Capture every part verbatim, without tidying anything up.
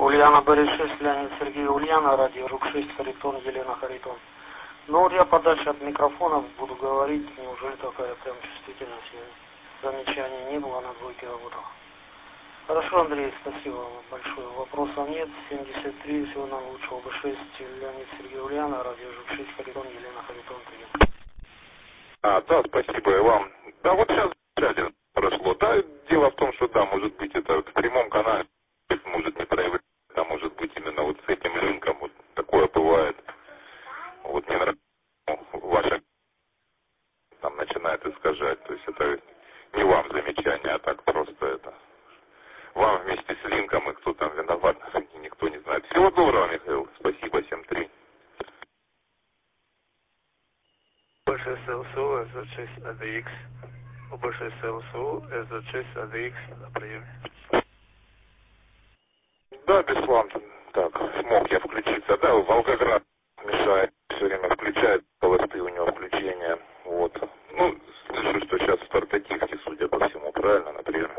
Ульяна Борис шесть, Леонид Сергей Ульяна, радио Рук шесть, Харитон, Елена Харитон. Ну вот я подальше от микрофонов буду говорить, неужели такая прям чувствительность? Замечаний не было, на двойке работал. Хорошо, Андрей, спасибо вам большое. Вопросов нет. семьдесят три, всего нам лучшего бы шесть, Леонид Сергей Ульяна, радио Рук шесть, Харитон, Елена Харитон. А, да, спасибо и вам. Да, вот сейчас один прошло. Да, дело в том, что да, может быть это в прямом канале может не проявляться, а может быть именно вот с этим линком вот такое бывает. Вот мне нравится, ваша там начинает искажать. То есть это не вам замечание, а так просто это. Вам вместе с линком и кто там виноват, никто не знает. Всего доброго, Михаил. Спасибо, семь три. Больше СЛСУ, эс зет шесть эй ди икс. Больше СЛСУ, эс зет шесть эй ди икс на приеме. Да, Беслан, так, смог я включиться. Да, Волгоград мешает, все время включает, холосты у него включения. Вот. Ну, слышу, что сейчас в стартативке, судя по всему, правильно, например.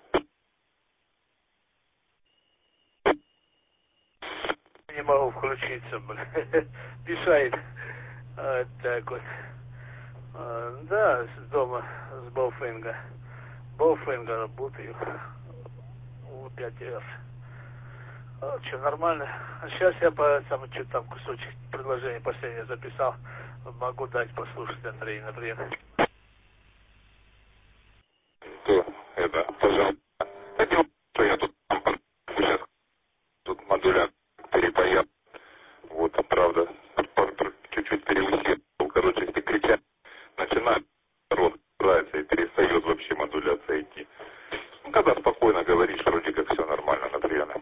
Не могу включиться, блин. Мешает. Вот так вот. А, да, с дома, с Бауфенга. Бауфенга работаю. У пять раз. Ну, что, нормально. А сейчас я по самому что там кусочек предложения последнее записал. Могу дать послушать, Андрей, например. То, это, пожалуйста. Это дело, что я тут сейчас тут модуля перепаял. Вот, правда, чуть-чуть переусил. Короче, если кричать, начинает рот нравится и перестает вообще модуляция идти. Ну, когда спокойно говоришь, вроде как все нормально, например.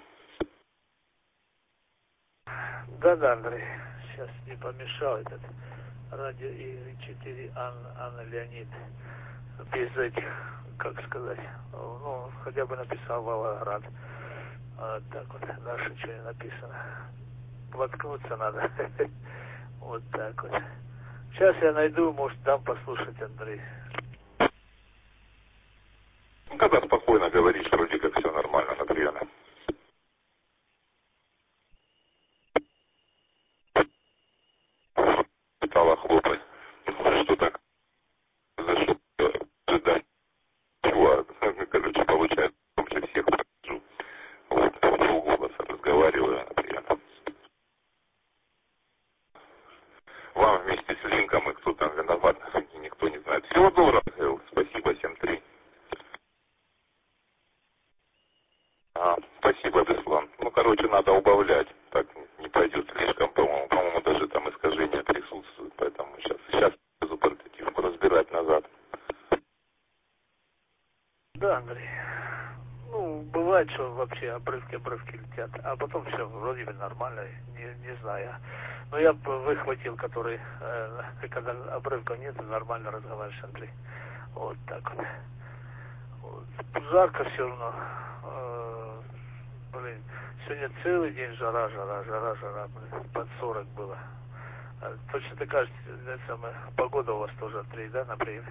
Да-да, Андрей, сейчас не помешал этот радио И четыре Анна, Анна Леонид. Без этих, как сказать, ну, хотя бы написал Волгоград. Вот так вот, дальше что не написано. Воткнуться надо. Вот так вот. Сейчас я найду, может, дам послушать, Андрей. Ну, когда спокойно говоришь, вроде как все нормально, например. Стало хлопать. Что так? За что ожидать? Чего? Короче, получается, вообще всех прохожу. Вот, по его голоса разговариваю, например. Вам вместе с линком и кто там виноват, никто не знает. Всего доброго, Михаил. Спасибо, семь три. А, спасибо, Беслан. Ну, короче, надо убавлять. Так не пойдет слишком, по-моему. По-моему, даже там искажения присутствуют. Поэтому сейчас, сейчас буду портативку разбирать назад. Да, Андрей. Ну, бывает, что вообще обрывки-обрывки летят. А потом все вроде бы нормально, не, не знаю. Но я выхватил, который, э, когда обрывка нет, нормально разговариваешь, Андрей. Вот так вот. Вот. Жарко все равно. Э, блин, сегодня целый день жара, жара, жара, жара, блин, под сорок было. А, точно такая же самая погода у вас тоже, Андрей, да, например?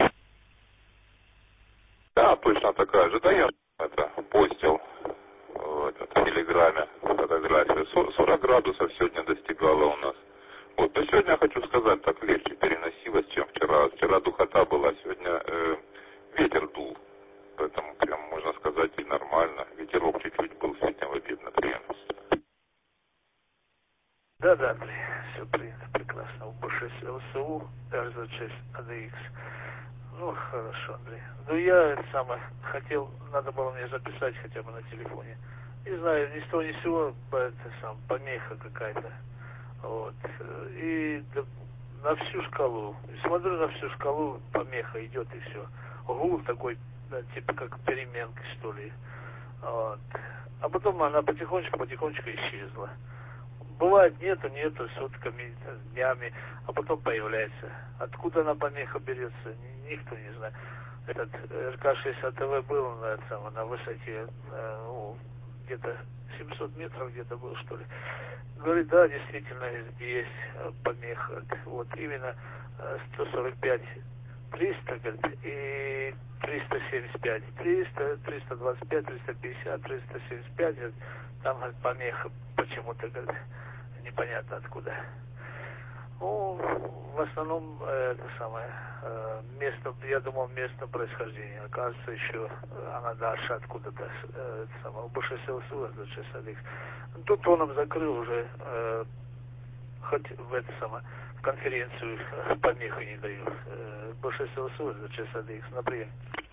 Да, точно такая же. Да, я это постил в, этот, в Телеграме фотографию. сорок градусов сегодня достигало у нас. Вот, а сегодня, хочу сказать, так легче переносилось, чем вчера. Вчера духота была, сегодня э, ветер дул. Поэтому прям, можно сказать, и нормально. Ветерок чуть-чуть был сегодня в обед, например. Да, да, Андрей, все принято, прекрасно. У Б шесть ЛСУ, Р зет шесть эй ди икс. Ну, хорошо, Андрей. Ну, я это самое хотел, надо было мне записать хотя бы на телефоне. Не знаю, ни с того ни с сего, это сам, помеха какая-то. Вот. И да, на всю шкалу. И смотрю, на всю шкалу помеха идет и все. Гул такой, да, типа как переменка, что ли. Вот. А потом она потихонечку-потихонечку исчезла. Бывает нету, нету, сутками, днями, а потом появляется. Откуда она помеха берется, никто не знает. Этот Р К шестьдесят ТВ был на, этом, на высоте, ну, где-то семьсот метров где-то был, что ли. Говорит, да, действительно, есть помеха. Вот именно сто сорок пять триста, говорит, и триста семьдесят пять, триста, триста двадцать пять, триста пятьдесят, триста семьдесят пять, говорит, там, говорит, помеха почему-то, говорит, непонятно откуда. Ну, в основном, э, это самое, э, место, я думал, место происхождения. Оказывается, еще она дальше откуда-то, э, это самое, УБ-шесть ЛСУ, двадцать шесть АДХ. Тут он нам закрыл уже, э, хоть в это самое, в конференцию помеху не даю. Э, УБ-шесть ЛСУ, двадцать шесть АДХ, например.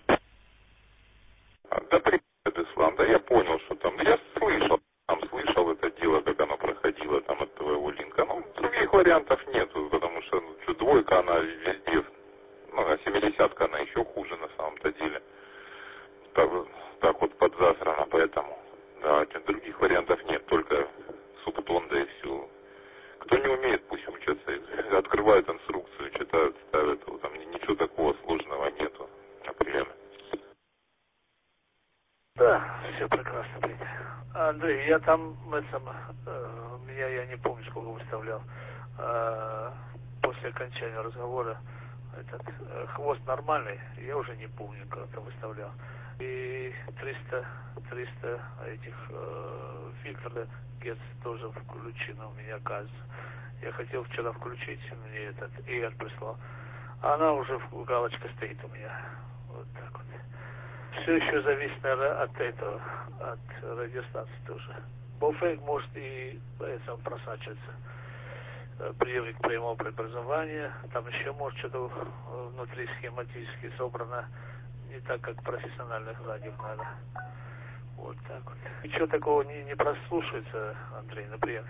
Да привет, Ислам, да я понял, что там, я слышал, там слышал это дело, как оно проходило там от твоего линка. Ну, других вариантов нету, потому что, ну, что двойка, она везде, ну, а семидесятка, она еще хуже на самом-то деле. Так, так вот подзасрана, поэтому, да, других вариантов нет, только субтон, да и все. Кто не умеет, пусть учатся, открывают инструкцию, читают, ставят, там ничего такого сложного нету, определенно. Да, все прекрасно, блин. Андрей, я там, это, э, меня, я не помню, сколько выставлял, э, после окончания разговора, этот, э, хвост нормальный, я уже не помню, как там выставлял. И триста, триста этих э, фильтров герц тоже включено у меня, кажется. Я хотел вчера включить, мне этот Игорь прислал, а она уже, галочка стоит у меня, вот так вот. Все еще зависит, наверное, от этого, от радиостанции тоже. Бофейк может и это, просачиваться. Приемник прямого преобразования, там еще может что-то внутри схематически собрано, не так, как в профессиональных радио надо. Вот так вот. Ничего такого не, не прослушивается, Андрей, например.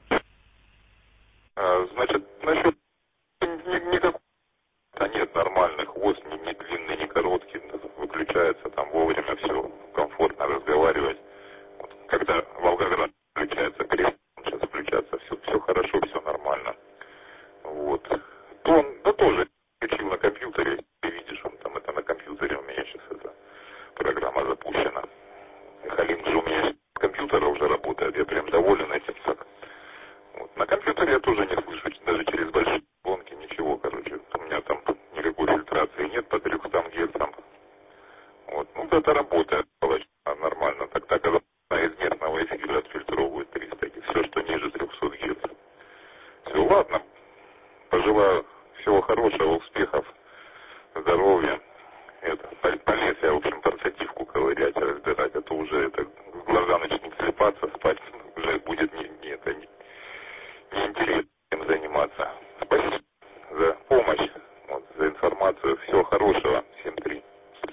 А, значит, насчет никакого нет нормальный хвост, не, не длинный, не короткий, выключается там вовремя, все комфортно разговаривать. Вот, когда Волгоград включается, Крест сейчас включаться, все, все хорошо, все нормально. Вот. То он, да тоже включил на компьютере, ты видишь, он там это на компьютере у меня сейчас эта программа запущена. Халим же у меня с компьютера уже работает, я прям доволен этим. Так. Вот. На компьютере я тоже не слышу, даже через большие гонки, ничего, короче, у меня там никакой фильтрации нет по трёхстам герцам. Вот. Ну, это работает нормально, так так из местного эфира отфильтровывает триста, все, что ниже трехсот герц. Все, ладно, пожелаю всего хорошего, успехов, здоровья. Это, полез я, в общем, порцативку ковырять, разбирать, а то уже это, глаза начнут слепаться, спать уже будет не, не, это, не, неинтересно им заниматься. Спасибо за помощь, вот, за информацию. Всего хорошего. Всем три.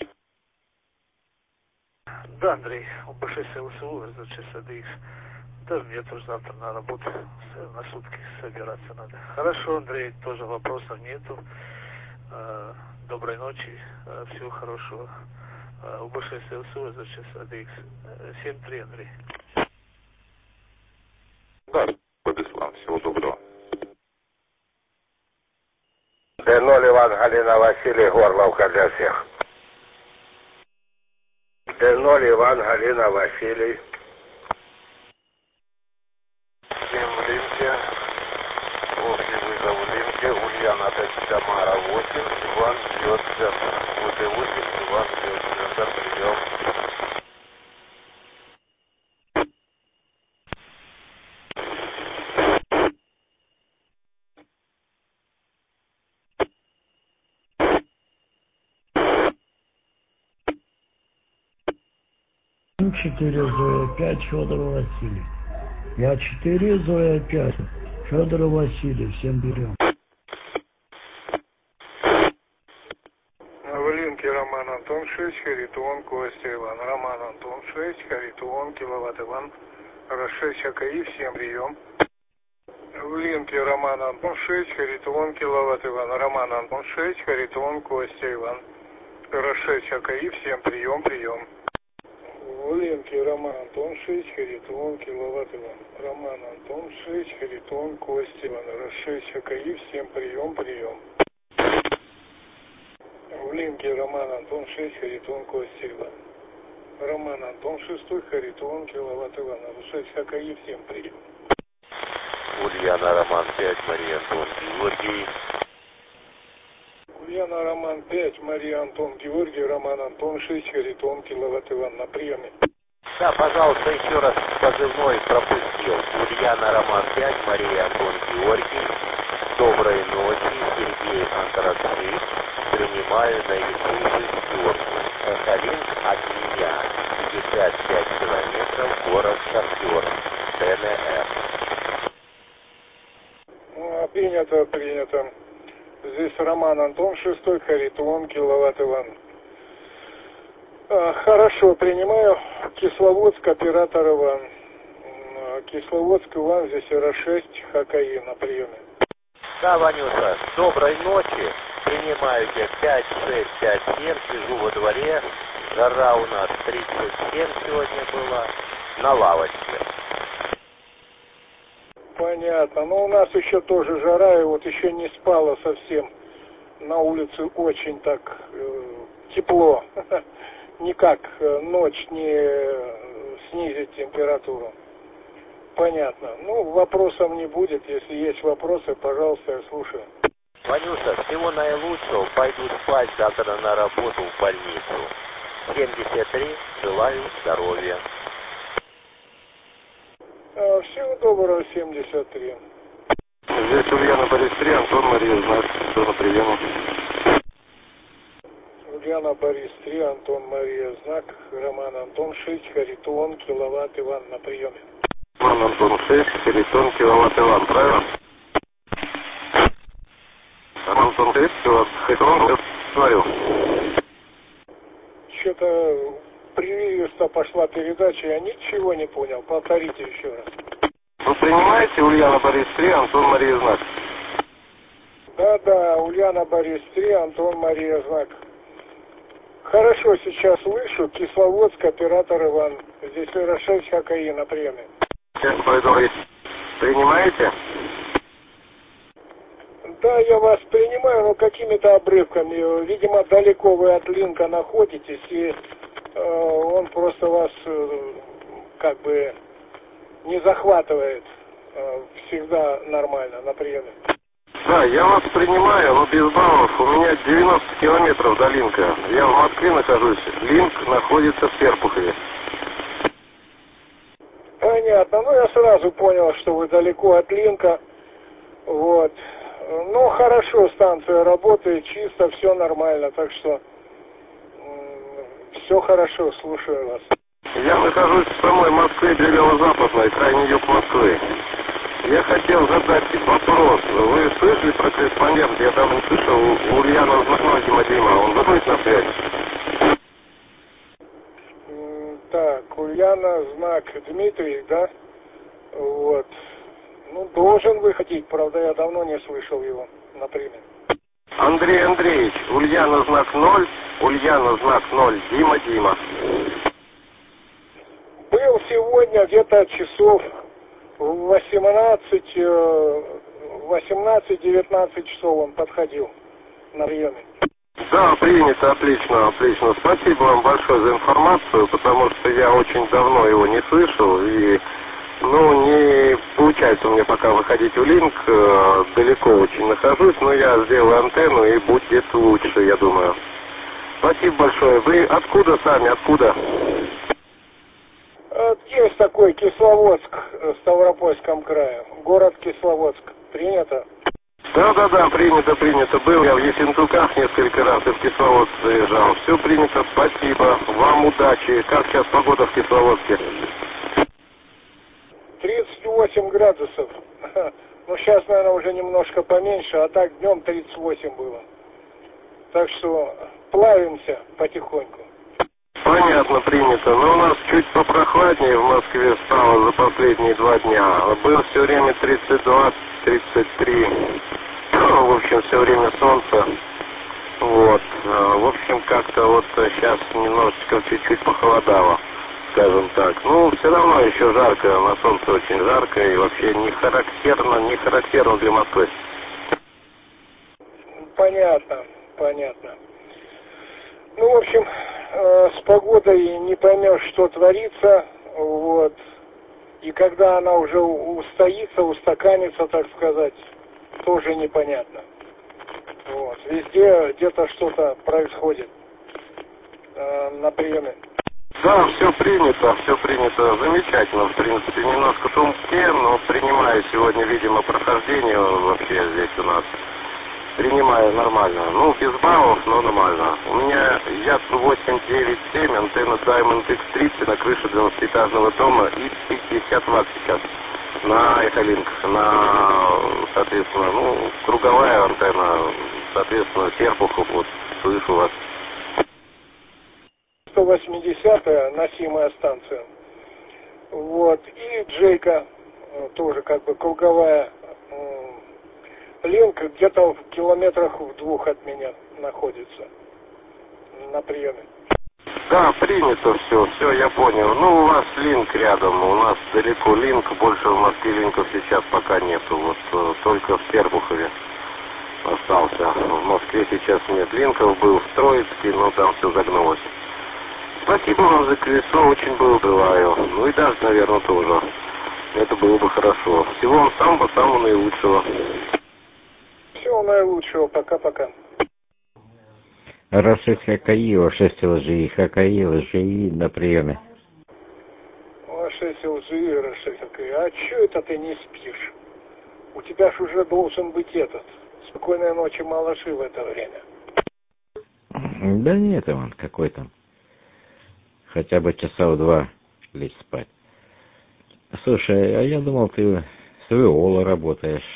Да, Андрей, УБ-шесть ЛСУ, двадцать шесть АДХ. Да, мне тоже завтра на работу, на сутки собираться надо. Хорошо, Андрей, тоже вопросов нету. Доброй ночи, всего хорошего. УБ-шесть ЛСУ, двадцать шесть АДХ. семь три, Андрей. Да, Бабислав, всего доброго. Д ноль Иван, Галина, Василий, Горловка для всех. Д ноль Иван, Галина, Василий. Всем в линке. Общий вызов в линке. Ульяна Тамара восемь. Иван ждет центр. Вот и восемь. Иван ждет центр. Прием. четыре Зоя пять Федор Василий. Я четыре Зоя пять Федор Василий. Всем берем. В линке Роман Антон шесть, Харитон, Костя Иван. Роман Антон шесть, Харитон, Киловатт Иван. шесть АКИ, всем прием. В линке Роман Антон шесть, Харитон, Киловатт Иван. Роман Антон шесть, Харитон, Костя Иван. шесть АКИ, всем прием, прием. В линке Роман Антон шесть, Харитон, Киловатт Иван. Роман Антон шесть, Харитон, Костя Иван. шесть АКИ, всем прием, прием. В линке Роман Антон шесть, Харитон, Костя Иван. Роман Антон шесть, Харитон, Киловатт Иван. шесть АКИ, всем прием. Ульяна Роман пять, Мария Антон Георгий. Ульяна Роман пять, Мария Антон Георгий, Роман Антон шесть, Харитон Киловатт Иван на приеме. Да, пожалуйста, еще раз позывной пропустил. Ульяна Роман пять, Мария Антон Георгий. Доброй ночи, Сергей Антрацит. Принимаю на язык шестерку. Это линк от меня. пятьдесят пять километров, город Шахтер. ДНР. Ну, принято, принято. Здесь Роман Антон шестой, Харитон Киловатт Иван. А, хорошо, принимаю. Кисловодск, оператор Иван. Кисловодск, Иван, здесь эр шесть, ХКИ на приеме. Да, Ванюша, доброй ночи. Принимаю тебя пять шесть пять семь, сижу во дворе. Жара у нас тридцать семь сегодня была. На лавочке. Понятно. Но у нас еще тоже жара, и вот еще не спало совсем. На улице очень так э, тепло. Никак э, ночь не э, снизит температуру. Понятно. Ну, вопросов не будет. Если есть вопросы, пожалуйста, я слушаю. Ванюша, всего наилучшего. Пойду спать завтра на работу в больницу. семьдесят три. Желаю здоровья. А, всего доброго, семьдесят три. Здесь Ульяна Борис три, Антон Мария Знак. Что на приеме? Ульяна Борис три, Антон Мария Знак, Роман Антон шесть, Харитон Киловатт Иван на приеме. Роман Антон шесть, Харитон Киловатт Иван, правильно? Роман Антон шесть, Киловатт Харитон, говорил. Что-то прерывисто пошла передача, я ничего не понял. Повторите еще раз. Вы принимаете Ульяна Борис три, Антон Мария Знак? Да-да, Ульяна Борис три, Антон Мария Знак. Хорошо, сейчас слышу. Кисловодск, оператор Иван. Здесь эр шесть, ХКИ на приеме. Принимаете? Да, я вас принимаю, но какими-то обрывками. Видимо, далеко вы от линка находитесь, и э, он просто вас э, как бы не захватывает э, всегда нормально на приеме. Да, я вас принимаю, но без баллов. У меня девяносто километров до линка. Я в Москве нахожусь. Линк находится в Серпухове. Понятно. Ну, я сразу понял, что вы далеко от линка. Вот. Ну, хорошо, станция работает, чисто, все нормально. Так что все хорошо, слушаю вас. Я нахожусь в самой Москве, северо-западной, крайний юг Москвы. Я хотел задать вопрос. Вы слышали про корреспондента? Я там не слышал. У Ульяна знакомый Дима Дима. Он выходит на связь? Так, Ульяна Знак Дмитрий, да? Вот. Ну, должен выходить, правда, я давно не слышал его, например. Андрей Андреевич, Ульяна Знак ноль, Ульяна Знак ноль, Дима Дима. Был сегодня где-то часов восемнадцать, восемнадцать-девятнадцать часов он подходил на приеме. Да, принято, отлично, отлично. Спасибо вам большое за информацию, потому что я очень давно его не слышал, и, ну, не получается у меня пока выходить в линк, далеко очень нахожусь, но я сделаю антенну и будет лучше, я думаю. Спасибо большое. Вы откуда сами, откуда? Есть такой Кисловодск в Ставропольском крае, город Кисловодск. Принято? Да-да-да, принято, принято. Был я в Ессентуках несколько раз и в Кисловодск заезжал. Все принято, спасибо. Вам удачи. Как сейчас погода в Кисловодске? тридцать восемь градусов. Ну, сейчас, наверное, уже немножко поменьше, а так днем тридцать восемь было. Так что плавимся потихоньку. Понятно, принято. Но у нас чуть попрохладнее в Москве стало за последние два дня. Было все время тридцать два тридцать три. В общем, все время солнце. Вот. В общем, как-то вот сейчас немножечко чуть-чуть похолодало, скажем так. Ну, все равно еще жарко, на солнце очень жарко и вообще не характерно, не характерно для Москвы. Понятно, понятно. Ну, в общем, э, с погодой не поймешь, что творится, вот. И когда она уже устоится, устаканится, так сказать, тоже непонятно. Вот. Везде где-то что-то происходит э, на приеме. Да, все принято, все принято замечательно, в принципе, немножко шумки, но принимаю сегодня, видимо, прохождение вообще здесь у нас. Принимаю нормально. Ну, без баллов, но нормально. У меня Я Т восемь девять семь, антенна Diamond икс тридцать на крыше двенадцатиэтажного дома и пятьдесят ватт сейчас на Эхолинк, на, соответственно, ну, круговая антенна, соответственно, Серпухов, вот, слышу вас. сто восьмидесятая носимая станция. Вот. И Джейка, тоже как бы круговая. Линк где-то в километрах в двух от меня находится на приеме. Да, принято все, все, я понял. Ну, у вас линк рядом, у нас далеко линк, больше в Москве линков сейчас пока нету. Вот только в Серпухове остался. В Москве сейчас нет линков, был в Троицке, но там все загнулось. Спасибо вам за колесо, очень благодарю. Ну и даже, наверное, тоже. Это было бы хорошо. Всего вам самого-самого наилучшего. Всего наилучшего, пока-пока. Рашид Хакаиева, шесть ЛЖИ, Хакаиева, ЖИ на приеме. шесть ЛЖИ, Рашид Хакаиева, а чё это ты не спишь? У тебя ж уже должен быть этот. Спокойной ночи, малыши, в это время. Да нет, Иван, какой там. Хотя бы часа в два лечь спать. Слушай, а я думал, ты с Виолой работаешь.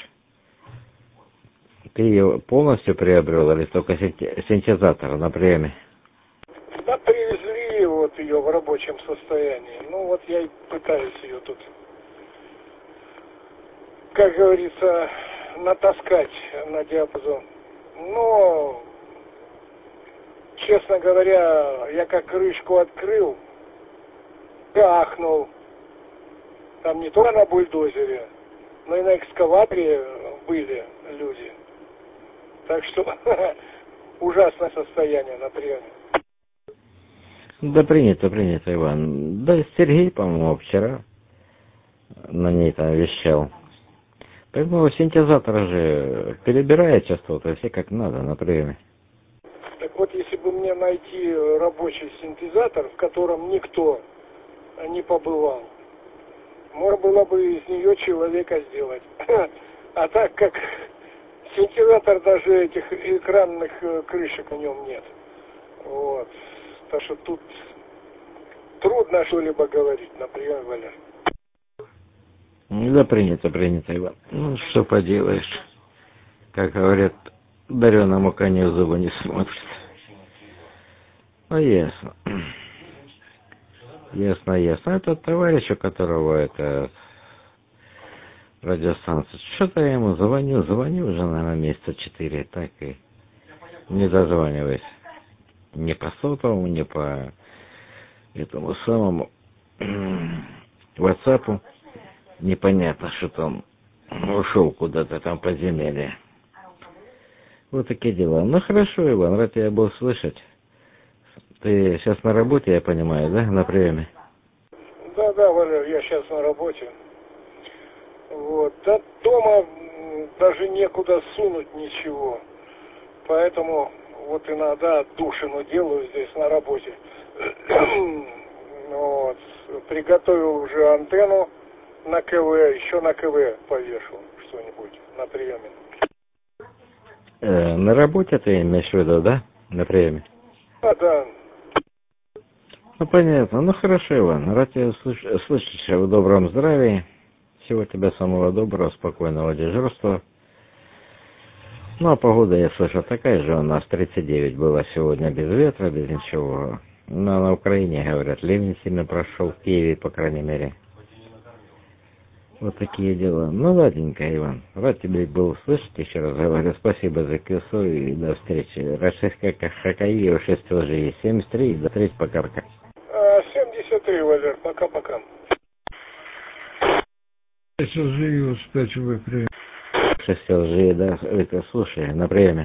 Ты ее полностью приобрел или только синтезатор на приеме? Да привезли вот ее в рабочем состоянии. Ну вот я и пытаюсь ее тут, как говорится, натаскать на диапазон. Но, честно говоря, я как крышку открыл, ахнул. Там не только на бульдозере, но и на экскаваторе были люди. Так что ужасное состояние на приеме. Да принято, принято, Иван. Да Сергей, по-моему, вчера на ней там вещал. Поэтому синтезатор же перебирает частоты все как надо на приеме. Так вот, если бы мне найти рабочий синтезатор, в котором никто не побывал, можно было бы из нее человека сделать. А так как синтезатор, даже этих экранных крышек на нем нет. Вот. Так что тут трудно что-либо говорить на приеме, Валер. Да принято, принято, Иван. Ну, что поделаешь. Как говорят, дареному коню зубы не смотрят. Ну, ясно. Ясно, ясно. Это товарищ, у которого это радиостанция. Что-то я ему звоню, звоню уже, наверное, месяца четыре, так и не дозваниваюсь. Не по сотовому, не по этому самому WhatsApp. Непонятно, что там ушел куда-то там подземелье. Вот такие дела. Ну хорошо, Иван, рад тебя был слышать. Ты сейчас на работе, я понимаю, да, на приеме? Да, да, Валер, я сейчас на работе. Вот. Да дома даже некуда сунуть ничего. Поэтому вот иногда отдушину делаю здесь на работе. Вот. Приготовил уже антенну на КВ, еще на КВ повешу что-нибудь на приеме. Э, на работе ты имеешь в виду, да? На приеме? Да, да. Ну, понятно. Ну, хорошо, Иван. Рад тебя слыш- слышать в добром здравии. Всего тебе самого доброго, спокойного дежурства. Ну, а погода, я слышал, такая же у нас тридцать девять было сегодня, без ветра, без ничего. Но на Украине, говорят, ливень сильно прошел, в Киеве, по крайней мере. Вот такие дела. Ну, ладненько, Иван. Рад тебе был слышать, еще раз говорю. Спасибо за колесо и до встречи. Рашид Хакаиева, шесть ЛЖИ, семьдесят три, до встречи, пока-пока. семьдесят три, Валер, пока-пока. шесть ЛЖИ, устойчивый прием. шесть ЛЖИ, да, это, слушай, на приеме.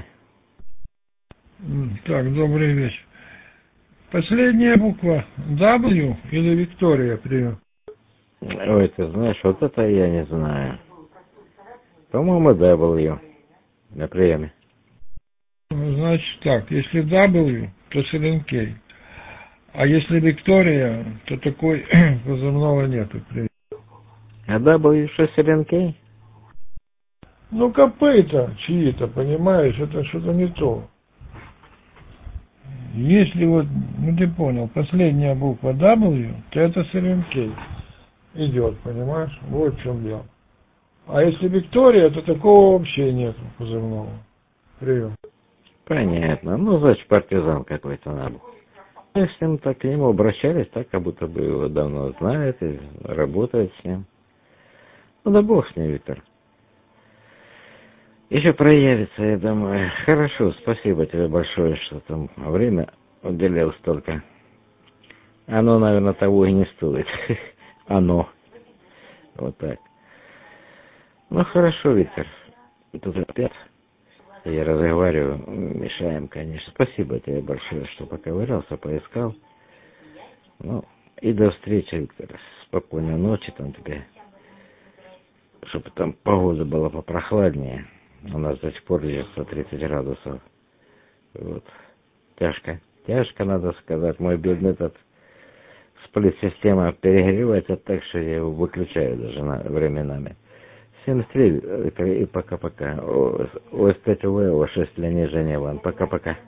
Так, добрый вечер. Последняя буква W или Виктория прием? Ой, ты знаешь, вот это я не знаю. По-моему, W на приеме. Значит так, если W, то Селенкей. А если Виктория, то такой позывного нету. А W что Селенкей? Ну, копыта чьи-то, понимаешь, это что-то не то. Если вот, ну ты понял, последняя буква W, то это Селенкей идет, понимаешь? Вот в чем дело. А если Виктория, то такого вообще нету позывного. Прием. Понятно. Ну, значит, партизан какой-то надо. Если мы так к нему обращались, так, как будто бы его давно знают и работают с ним. Ну, да бог с ним, Виктор. Еще проявится, я думаю. Хорошо, спасибо тебе большое, что там время уделил столько. Оно, наверное, того и не стоит. Оно. Вот так. Ну, хорошо, Виктор. Тут опять я разговариваю, мешаем, конечно. Спасибо тебе большое, что поковырялся, поискал. Ну, и до встречи, Виктор. Спокойной ночи там тебе. Чтобы там погода была попрохладнее. У нас до сих пор лежит сто тридцать градусов. Вот. Тяжко. Тяжко, надо сказать. Мой бедный этот сплит-система перегревается так, что я его выключаю даже на, временами. семьдесят три и пока-пока. О эс пять УВ, О шесть Леонид Женева. Пока-пока.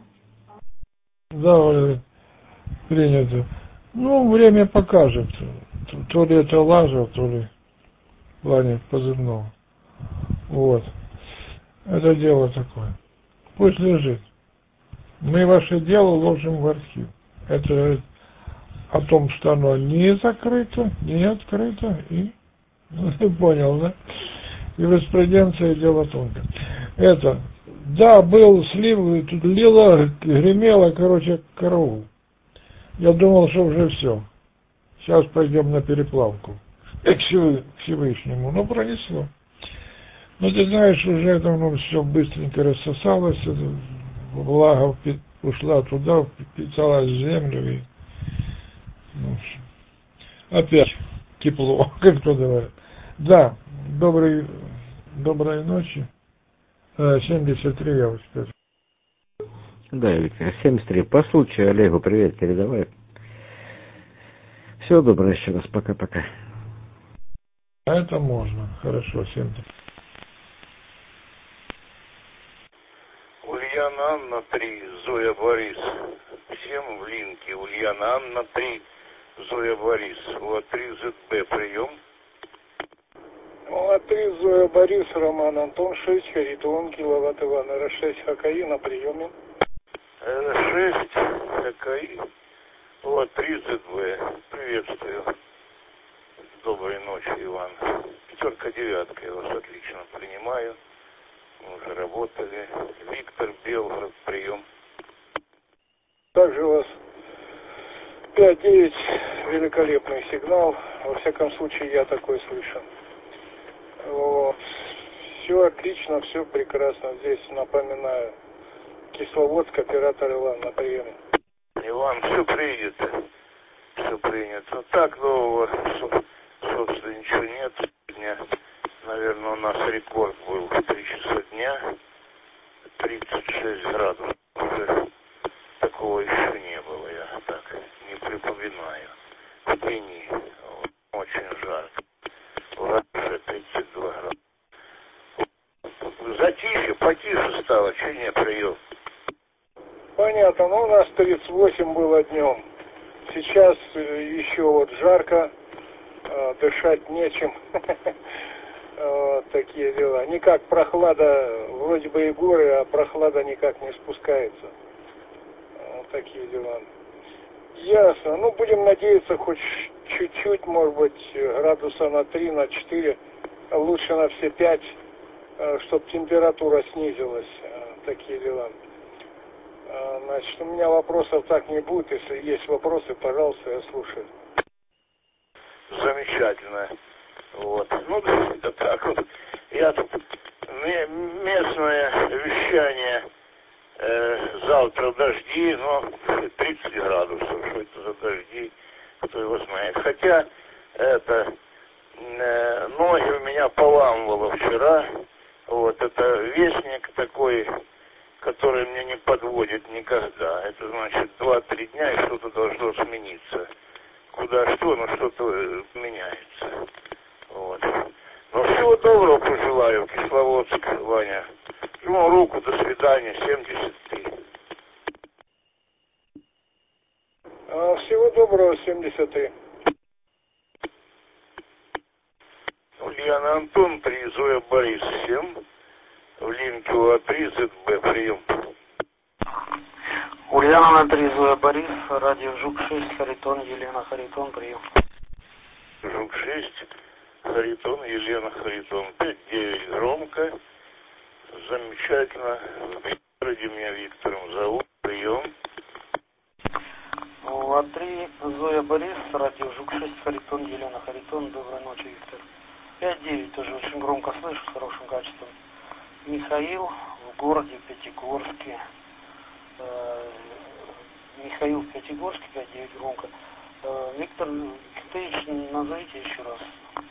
Да, принято. Ну, время покажет. То ли это лажа, то ли в плане позывного. Вот. Это дело такое. Пусть лежит. Мы ваше дело ложим в архив. Это о том, что оно не закрыто, не открыто. И, ну, ты понял, да? Юриспруденция дело тонкое. Это, да, был слив, тут лило, гремело, короче, караул. Я думал, что уже все. Сейчас пойдем на переплавку. К Всевышнему. Ну, пронесло. Но ты знаешь, уже давно все быстренько рассосалось, влага ушла туда, впиталась в землю, и ну, опять тепло, как кто говорит. Да, доброй, доброй ночи. семьдесят три я успел. Да, Виктор, семьдесят три. По случаю Олегу привет передавай. Всего доброго еще раз. Пока-пока. А это можно. Хорошо, семьдесят три. Ульяна Анна три, Зоя Борис. Всем в линке. Ульяна Анна три, Зоя Борис. О три зет бэ прием. О три Зоя Борис, Роман Антон шесть, Харитон, киловатт Иван, Р шесть Хакаи на приеме. Р шесть Хакаи. О три зет бэ. Приветствую. Доброй ночи, Иван. Пятерка девятка, я вас отлично принимаю. Мы уже работали. Виктор, Белгород, прием. Также у вас пять девять, великолепный сигнал. Во всяком случае, я такой слышу. Вот. Все отлично, все прекрасно. Здесь, напоминаю, Кисловодск, оператор Иван на приеме. Иван, все принято. Все принято. Так нового, собственно, ничего нет. Сегодня, наверное, у нас рекорд был в три часа дня. тридцать шесть градусов. Уже такого еще не было, я так не припоминаю. В тени. Очень жарко. Уже тридцать два градуса. Затише, потише стало, че не прием. Понятно, ну у нас тридцать восемь было днем. Сейчас еще вот жарко, дышать нечем. Вот такие дела. Никак прохлада, вроде бы и горы, а прохлада никак не спускается. Вот такие дела. Ясно. Ну, будем надеяться, хоть чуть-чуть, может быть, градуса на три, на четыре, лучше на все пять, чтобы температура снизилась. Такие дела. Значит, у меня вопросов так не будет. Если есть вопросы, пожалуйста, я слушаю. Замечательно. Вот. Ну, да так вот. Я тут местное вещание. Э, завтра дожди, но тридцать градусов. Что это за дожди? Кто его знает. Хотя это э, ноги у меня поламывало вчера. Вот это вестник такой которое мне не подводит никогда. Это значит два-три дня и что-то должно смениться. Куда что, но что-то меняется. Вот. Ну, всего доброго пожелаю, Кисловодск, Ваня. Жму руку, до свидания, семьдесят три. А, всего доброго, семьдесят три. Ульяна Антон, три, Зоя Борис, семь. В линке у А три, зет бэ, прием. Ульяна на три, Зоя Борис, радио Жук шесть, Харитон, Елена Харитон, прием. Жук шесть, Харитон, Елена Харитон, пять девять, громко, замечательно. В городе меня Виктором зовут, прием. У А три, Зоя Борис, радио Жук шесть, Харитон, Елена Харитон, доброй ночи, Виктор. пять девять, тоже очень громко слышу, с хорошим качеством. Михаил в городе Пятигорске. Э, Михаил в Пятигорске, пять девять громко. Э, Виктор Викторович, назовите еще раз.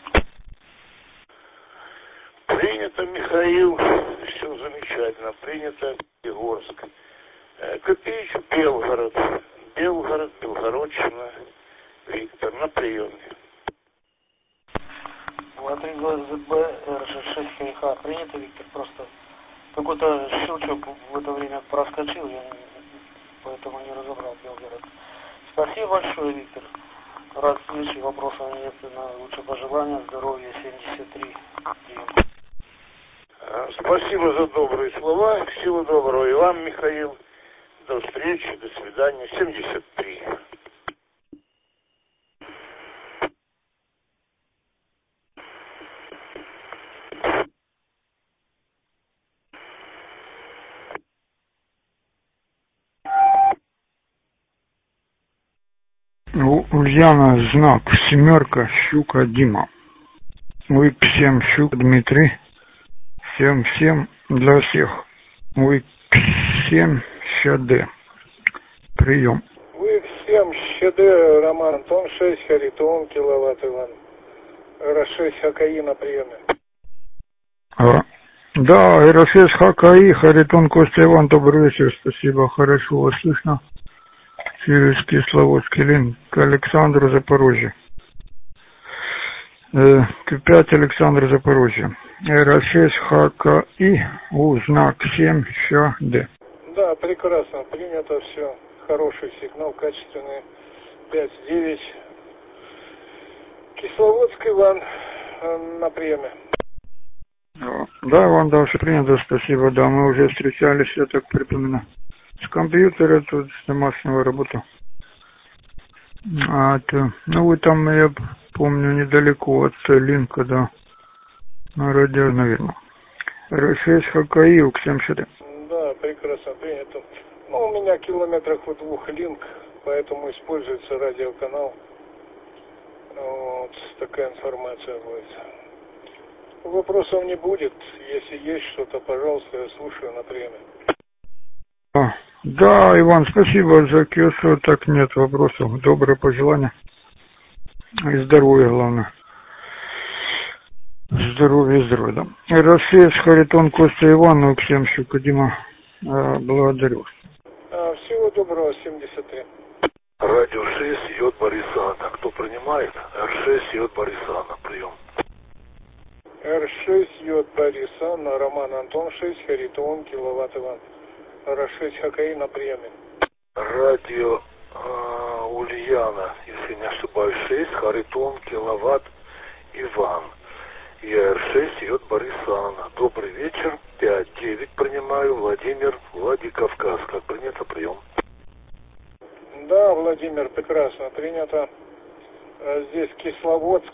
Принято, Михаил, все замечательно, принято, Пятигорск. Э, Копеич, Белгород, Белгород, Белгородчина, Виктор, на приеме. У А три, зет бэ, эр жэ шесть, ха ха, принято, Виктор, просто какой-то щелчок в это время проскочил, я поэтому не разобрал Белгород. Спасибо большое, Виктор. Рад слышать, вопросов нет, лучше пожелания, здоровья, семьдесят три. Спасибо за добрые слова, всего доброго и вам, Михаил. До встречи, до свидания, семьдесят три. Ульяна, знак, семерка, Щука, Дима. Вы всем, Щук, Дмитрий. Всем, всем, для всех. Вы всем, ЩД. Прием. Вы всем, ЩД, Роман Антон, шесть, Харитон, киловатт, Иван. эр шесть, ХКИ на приеме. А, да, эр шесть, ХКИ, Харитон, Костя, Иван, добрый вечер, спасибо, хорошо вас слышно. Через Кисловодский линк к Александру, Запорожье. Э, К пять, Александр, Запорожье. эр шесть, ХКИ, У, знак семь, ЩД. Да, прекрасно, принято все. Хороший сигнал, качественный. пять девять. Кисловодск, Иван, на приеме. Да, Иван, да, все принято, спасибо, да, мы уже встречались, я так припоминаю. С компьютера тут, с домашнего работы. А, то, ну вы там, я помню, недалеко от линка, да, на радио, наверное. эр шесть, ХКИ, У, семь, ЩД. Да, прекрасно, принято. Ну, у меня километрах в двух линк, поэтому используется радиоканал. Вот, такая информация будет. Вопросов не будет. Если есть что-то, пожалуйста, я слушаю на приеме. А, да, Иван, спасибо за кесу, так нет вопросов. Доброе пожелание. И здоровья, главное. Здоровья и здоровья, да. эр шесть, Харитон, Костя, Иван, всем, Щука, Дима, благодарю. А, всего доброго, семьдесят три. Радио шесть, Йод Борисана. Кто принимает? эр шесть, Йод Борисана. Прием. эр шесть, Йод Борисана, Роман Антон, шесть, Харитон, киловатт, Иван. эр шесть, ХКИ на приеме. Радио э, Ульяна, если не ошибаюсь, шесть, Харитон, киловатт, Иван. И эр шесть, Йод Борисана. Добрый вечер. пять девять принимаю. Владимир, Владикавказ. Как принято, прием. Да, Владимир, прекрасно, принято. Здесь Кисловодск,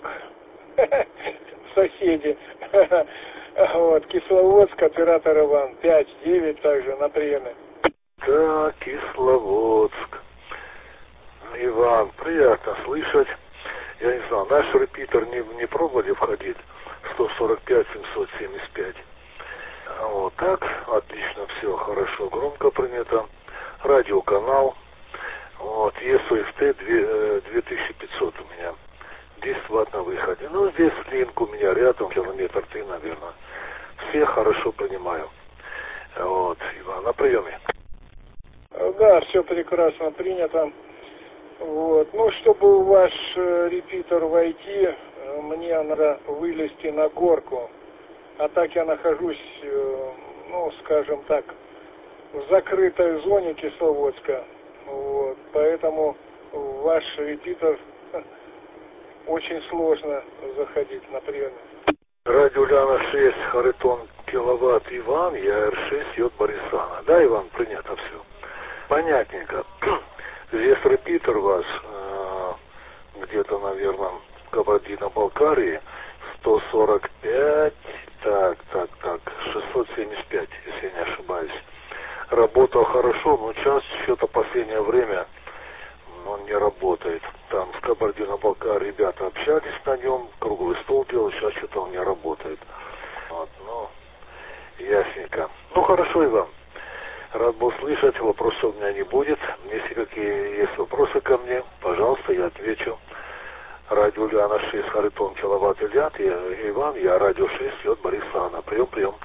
соседи. Вот, Кисловодск, оператор Иван, пять девять также на приеме. Да, Кисловодск. Иван, приятно слышать. Я не знаю, наш репитер не, не пробовали входить. сто сорок пять семьсот семьдесят пять. Вот так, отлично, все хорошо, громко принято. Радиоканал. Вот, ес о эф тэ две тысячи пятьсот у меня. десять ватт на выходе. Ну, здесь линк у меня рядом, километр три, наверное. Все хорошо принимаю. Вот, Иван, на приеме. Да, все прекрасно принято. Вот. Ну, чтобы в ваш э, репитер войти, э, мне надо вылезти на горку. А так я нахожусь, э, ну, скажем так, в закрытой зоне Кисловодска. Вот. Поэтому в ваш репитер очень сложно заходить на приеме. Радио Ляна шесть, Харитон, киловатт, Иван, я эр шесть, Йод Борисана. Да, Иван, принято все. Понятненько. Здесь репитер у вас э, где-то, наверное, в Кабардино-Балкарии, сто сорок пять, так, так, так, шестьсот семьдесят пять, если я не ошибаюсь. Работал хорошо, но сейчас что-то последнее время он не работает. Там с Кабардино-Балкарии ребята общались на нем, круглый стол делал, сейчас что-то он не работает. Вот, ну, ясненько. Ну, хорошо, Иван. Рад был слышать, вопросов у меня не будет. Если какие есть вопросы ко мне, пожалуйста, я отвечу. Радио Ляна шесть, Харитон, киловатт, Илья, я Иван, я радио шесть, Йод Борисана. Прием, прием.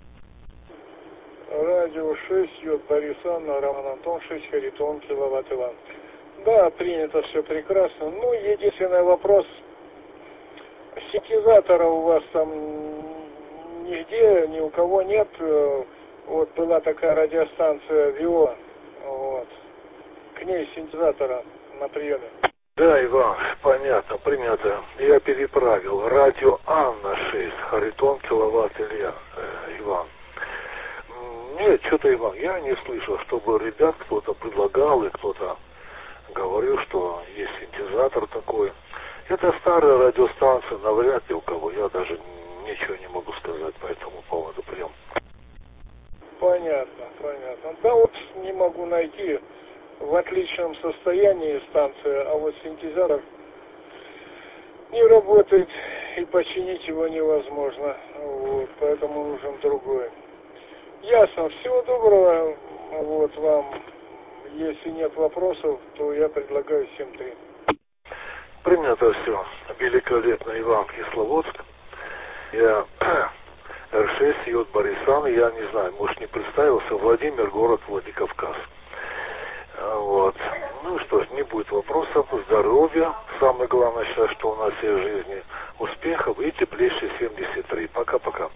Радио шесть, Йод Борисана, Роман Антон, шесть, Харитон, киловатт, Иван. Да, принято все прекрасно. Ну, единственный вопрос. Синтезатора у вас там нигде, ни у кого нет. Вот была такая радиостанция ВИО, вот, к ней синтезатора на приеме. Да, Иван, понятно, принято. Я переправил. Радио Анна шесть, Харитон, киловатт, Илья, э, Иван. Нет, что-то, Иван, я не слышал, чтобы ребят кто-то предлагал и кто-то говорил, что есть синтезатор такой. Это старая радиостанция, навряд ли у кого. Я даже ничего не могу сказать по этому поводу. Прием. Понятно, понятно. Да вот не могу найти в отличном состоянии станция, а вот синтезатор не работает и починить его невозможно. Вот, поэтому нужен другой. Ясно. Всего доброго. Вот вам. Если нет вопросов, то я предлагаю семь три. Принято все. Великолепно, Иван, Кисловодск. Я эр шесть, Йод Борисан, я не знаю, может, не представился, Владимир, город Владикавказ. Вот. Ну что ж, не будет вопросов, здоровья, самое главное сейчас, что у нас есть в жизни, успехов и теплейший семьдесят три. Пока-пока.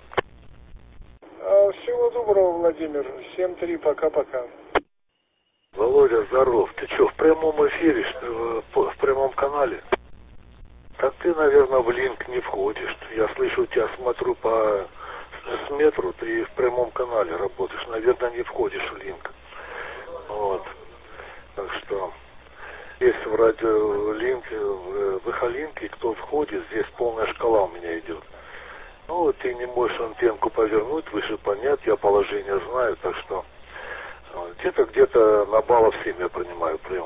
Всего доброго, Владимир. семь три, пока-пока. Володя, здоров. Ты что, в прямом эфире, в, в прямом канале? Так ты, наверное, в линк не входишь. Я слышу тебя, смотрю по с метру, ты в прямом канале работаешь. Наверное, не входишь в линк. Вот. Так что, есть в радиолинке, в, в эхолинке, кто входит, здесь полная шкала у меня идет. Ну, вот ты не можешь антенку повернуть, выше понять, я положение знаю, так что где-то, где-то на баллов семь я принимаю прием.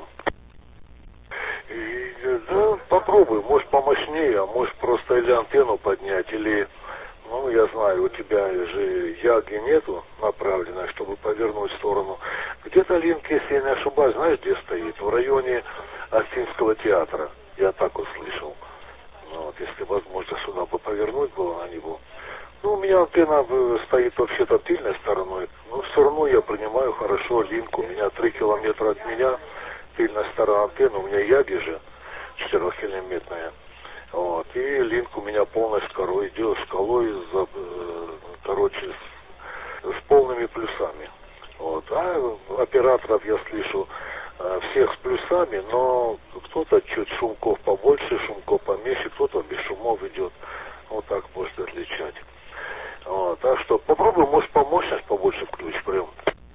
И, да, попробуй, может помощнее, а может просто или антенну поднять, или, ну, я знаю, у тебя же яги нету направленной, чтобы повернуть в сторону. Где-то линк, если я не ошибаюсь, знаешь, где стоит? В районе Остинского театра. Я так услышал. Ну, вот, если возможно сюда бы повернуть было на него. Ну, у меня антенна стоит вообще-то тыльной стороной, но все равно я принимаю хорошо линк. У меня три километра от меня тыльная сторона антенны, у меня яги же четырехкилометрная. Вот, и линк у меня полной шкалой идет, шкалой, за, э, короче, с, с полными плюсами. Вот, а операторов я слышу э, всех с плюсами, но кто-то чуть шумков побольше, шумков поменьше, кто-то без шумов идет. Вот так можно отличать. Вот, так что попробуй, может, по мощность побольше включить прям.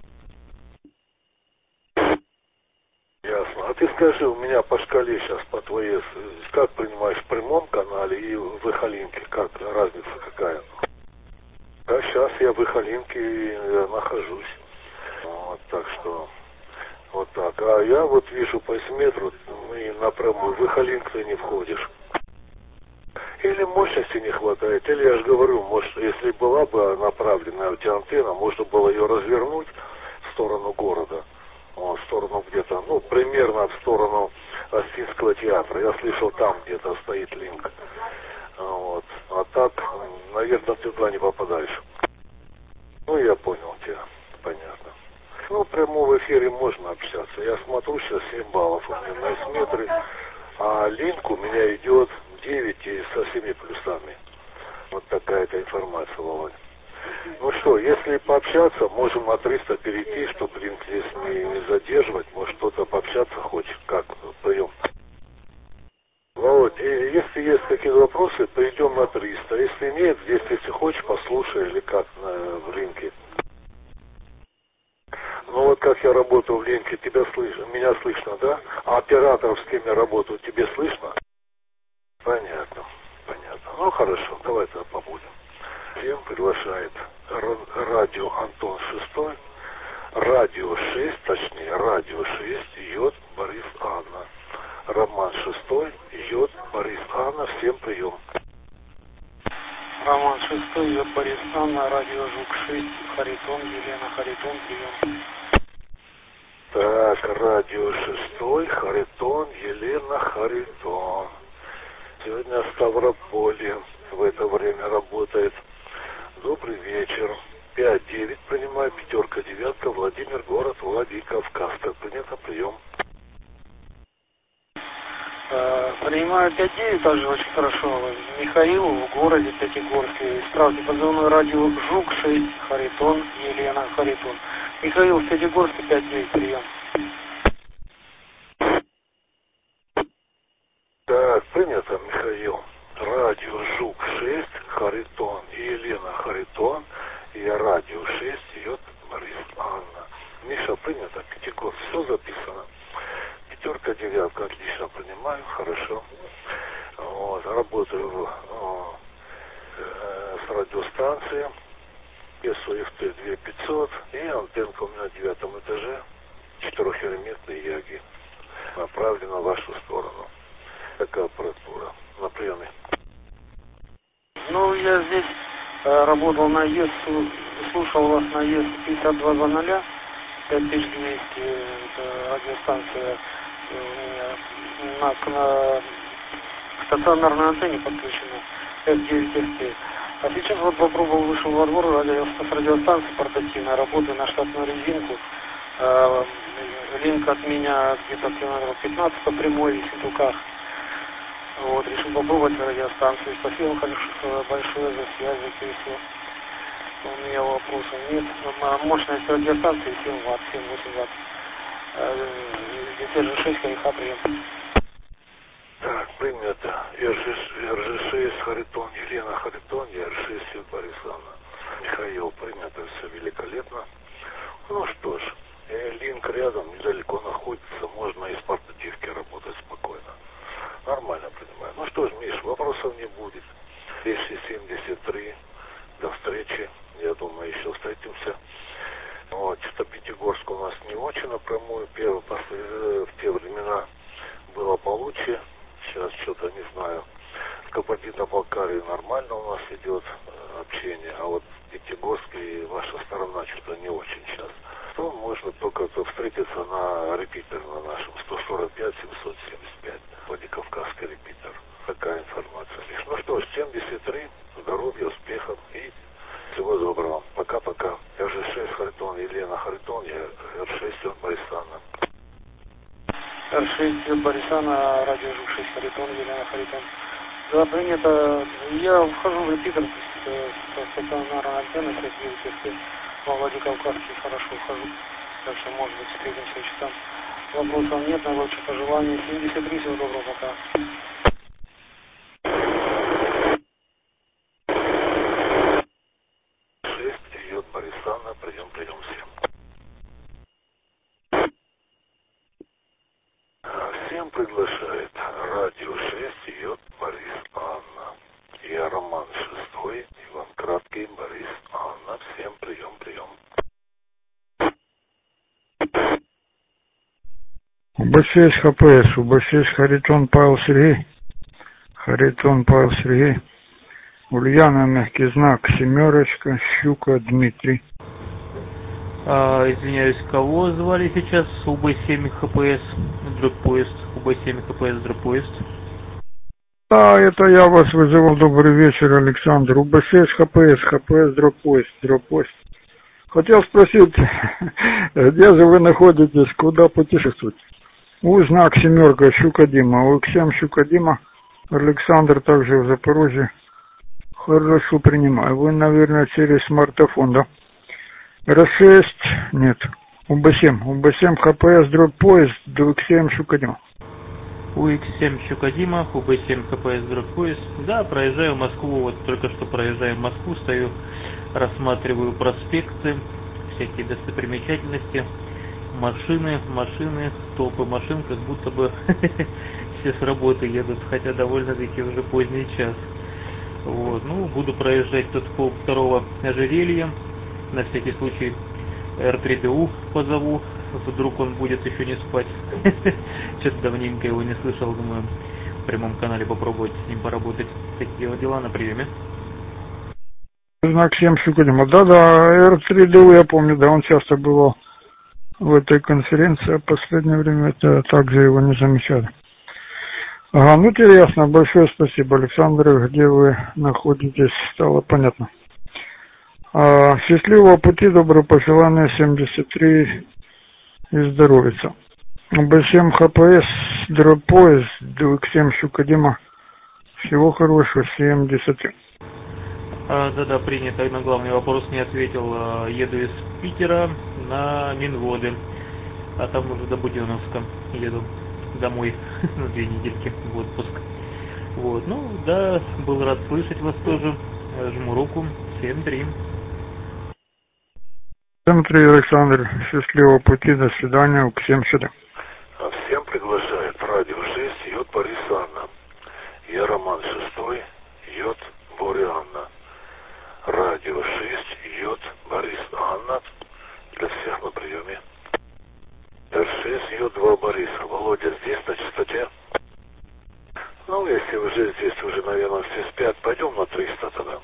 Ясно. А ты скажи, у меня по шкале сейчас, по твоей, как принимаешь в прямом канале и в эхолинке, как разница какая? Да, сейчас я в эхолинке нахожусь. Вот, так что, вот так. А я вот вижу по эсметру, мы напрямую в эхолинк ты не входишь. Или мощности не хватает, или я же говорю, может, если была бы направленная у тебя антенна, можно было ее развернуть в сторону города, вот, в сторону где-то, ну, примерно в сторону Остинского театра. Я слышал, там где-то стоит линк. Вот. А так, наверное, ты туда не попадаешь. Ну, я понял тебя. Ну, прямо в эфире можно общаться. Я смотрю, сейчас семь баллов у меня на эсметре, а линк у меня идет девять и со всеми плюсами. Вот такая-то информация, Володя. Ну что, если пообщаться, можем на триста перейти, чтобы линк здесь не, не задерживать. Может, кто-то пообщаться хочет. Как? Прием. Володь, если есть какие-то вопросы, перейдем на триста. Если нет, здесь, если хочешь, послушай или как на, в линке. Ну вот как я работаю в линке, тебя слышно, меня слышно, да? А операторов, с кем я работаю, тебе слышно? Понятно, понятно. Ну хорошо, давай тогда побудем. Всем приглашает радио Антон шестой, радио шесть, точнее, радио шесть, Йод, Борис, Анна. Роман шестой, Йод, Борис, Анна, всем прием. Роман шестой, Йод, Борис, Анна, радио Жук шесть, Харитон, Елена, Харитон, прием. Так, радио шестой, Харитон, Елена, Харитон. Сегодня в Ставрополе в это время работает. Добрый вечер. пять девять принимаю, пятерка, девятка, Владимир, город Владикавказ. Так, принято, прием. Принимаю пять девять, также очень хорошо. Михаил в городе Пятигорске. Справьте позывной радио Жук шесть, Харитон, Елена, Харитон. Михаил в Пятигорске, пять девять, прием. Так, принято, Михаил. Радио Жук шесть, Харитон, Елена, Харитон. И радио шесть, Йод, Борис, Анна. Миша, принято, Пятигорск, все записано. Пятерка, девятка, отлично принимаю, хорошо. Вот, работаю о, э, с радиостанцией. Песо эф тэ две тысячи пятьсот. И антенка у меня на девятом этаже. Четырехэлементные яги. Направлена в вашу сторону. Такая аппаратура. На приеме. Ну, я здесь э, работал на ЕС, слушал вас на ЕС пятьдесят два два ноль, пять тысяч двести, это радиостанция у меня на, на стационарной антенне подключена, эф девять эф пять. А сейчас вот попробовал, вышел во двор, радио, с радиостанции портативной, работаю на штатную резинку. Э, линк от меня где-то километров пятнадцать по прямой, висит в руках. Вот, решил попробовать радиостанцию. Спасибо большое за связь, за телефон. У меня вопросов нет. Мощность радиостанции семь ватт, семь-восемь ватт. Здесь эр жэ шесть, КХ, прием. Так, принято. эр жэ шесть, Харитон, Елена, Харитон, эр шесть, Йод, Борис, Анна. Михаил, принято, все великолепно. Ну что ж, линк рядом, недалеко находится, можно из портативки работать спокойно. Нормально принимаю. Ну что ж, Миш, вопросов не будет. двести семьдесят три. До встречи. Я думаю, еще встретимся. Вот, что-то Пятигорск у нас не очень напрямую. Первый, после, в те времена было получше. Сейчас что-то не знаю. В Кабардино-Балкарии нормально у нас идет общение. А вот в Пятигорске и ваша сторона что-то не очень сейчас. То можно только встретиться на репитере на нашем сто сорок пять семьсот семьдесят пять. Владикавказский репитер. Такая информация. Ну что ж, семьдесят три. Здоровья, успехов и всего доброго. Пока-пока. эр жэ шесть, Харитон, Елена, Харитон, эр шесть, Йод, Борис, Анна. эр шесть, Йод, Борис, Анна, радио Жук шесть, Харитон, Елена, Харитон. Да, принято. Я вхожу в репитер со стационарной антенны, пять девять эф пять. Во Владикавказке хорошо вхожу. Так что, может быть, встретимся еще там. Вопросов нет, наилучших пожеланий. семьдесят три, всего доброго, пока. шесть, Йод, Борис, Анна, прием, прием всем. Всем приглашает радио шесть, Йод, Борис, Анна. Я Роман шестой, Иван Краткий, Борис, Анна. Всем прием, прием. У бэ шесть ха пэ эс, у бэ шесть Харитон Павел Сергей. Харитон Павел Сергей. Ульяна, мягкий знак, семерочка, Щука, Дмитрий. А, извиняюсь, кого звали сейчас? у бэ семь ха пэ эс, дроп-поезд. у бэ семь ха пэ эс, дроп-поезд. Да, это я вас вызывал. Добрый вечер, Александр. у бэ шесть ха пэ эс, ха пэ эс, дроп-поезд, дроп-поезд. Хотел спросить, где же вы находитесь, куда путешествуете? У знак семерка, Щука Дима, у Иксем Щука Дима, Александр также в Запорожье. Хорошо, принимаю. Вы, наверное, через смартфон, да? эр шесть, нет, у бэ семь, у бэ семь ХПС дробь поезд, у Иксем Щука Дима. У икс семь Щука Дима, у бэ семь ХПС дробь поезд. Да, проезжаю Москву, вот только что проезжаю Москву, стою, рассматриваю проспекты, всякие достопримечательности, машины, машины, толпы машин, как будто бы все с работы едут, хотя довольно-таки уже поздний час. Вот, ну, буду проезжать тут пол второго ожерелья, на всякий случай эр три дэ у позову, вдруг он будет еще не спать. Что-то давненько его не слышал, думаю, в прямом канале попробовать с ним поработать. Такие вот дела на приеме. Знак семь Щука Дима. Да-да, эр три дэ у я помню, да, он часто бывал в этой конференции, а в последнее время это также его не замечали. Ага, ну интересно, большое спасибо, Александр, где вы находитесь, стало понятно. А, счастливого пути, доброго пожелания, семьдесят три и здоровица. бэ семь ХПС, дробь поезд, Иксем Щука Дима, всего хорошего, семьдесят три. А, да-да, принято, на главный вопрос не ответил, а, еду из Питера на Минводы, а там уже до Буденновска еду домой на две недельки в отпуск. Вот, ну да, был рад слышать вас тоже. Жму руку. семь три. семь три, Александр. Счастливого пути, до свидания. К всем сюда. Всем приглашает радио шесть, Йод Борис Анна. Я Роман шестой, Йод Боря Анна. Радио шесть, Йод Борис Анна. Для всех на приеме. эр шесть, Йод два Борис. Володя здесь на частоте. Ну, если уже здесь уже, наверное, все спят, пойдем на триста тогда.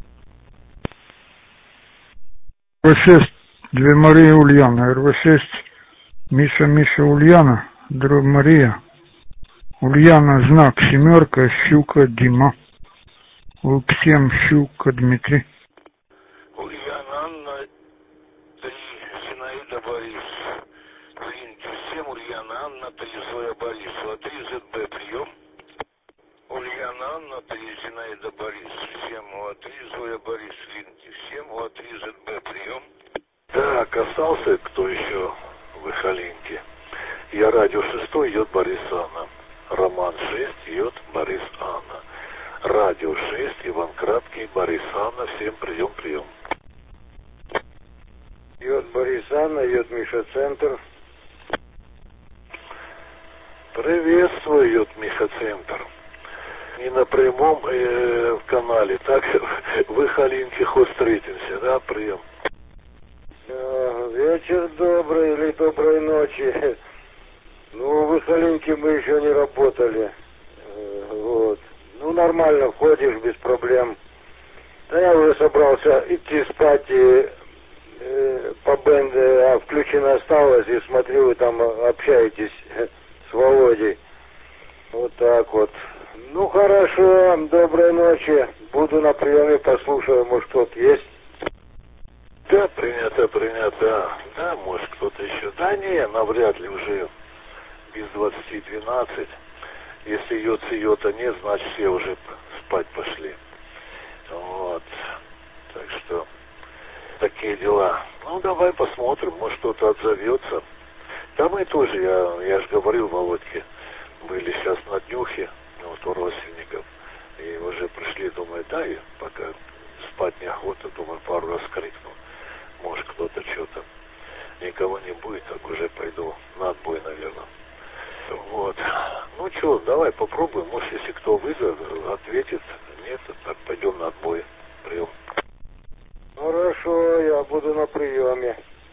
эр шесть, две Марии Ульяна. эр шесть, Миша, Миша, Ульяна. Дробь Мария. Ульяна, знак семерка, Щука Дима. Уксем Щука Дмитрий. Ульяна Анна, три, Зинаида Борис. Линки семь, Ульяна Анна, три, Зоя Борис. три зет бэ, прием. Ульяна Анна, три, Зинаида Борис. семь, три, Зоя Борис. Линки семь, три, зет бэ, прием. Так, остался кто еще в Ихалинке? Я радио шестой, Йод Борис Анна. Роман шесть, Йод Борис Анна. Радио шесть, Иван Краткий, Борис Анна. Всем прием, прием. Йод Борис Анна, Йод Миша Центр. Приветствую, Йод Миша Центр. Не на прямом э, канале, так в Ихалинке хоть встретимся, да, прием. Вечер добрый или доброй ночи. Ну, в Ихалинке мы еще не работали. Вот. Ну, нормально, входишь без проблем. Да я уже собрался идти спать, и э, по бенде, а включено осталось, и смотрю, вы там общаетесь с Володей. Вот так вот. Ну, хорошо, доброй ночи. Буду на приеме, послушаю, может, кто-то есть. Да, принято, принято. Да, может, кто-то еще. Да не, навряд ли уже без двадцати двенадцать. Если йод йота нет, значит все уже спать пошли. Вот. Так что такие дела. Ну, давай посмотрим, может, кто-то отзовется. Да мы тоже, я, я же говорил Володьке, были сейчас на днюхе, вот у родственников. И уже пришли, думаю, да, и пока спать неохота, думаю, пару раз крикну. Может, кто-то что-то. Никого не будет, так уже пойду на отбой, наверное. Вот. Ну что, давай попробуем. Может, если кто вызовет, ответит. Нет, так пойдем на отбой. Прием. Хорошо, я буду на приеме.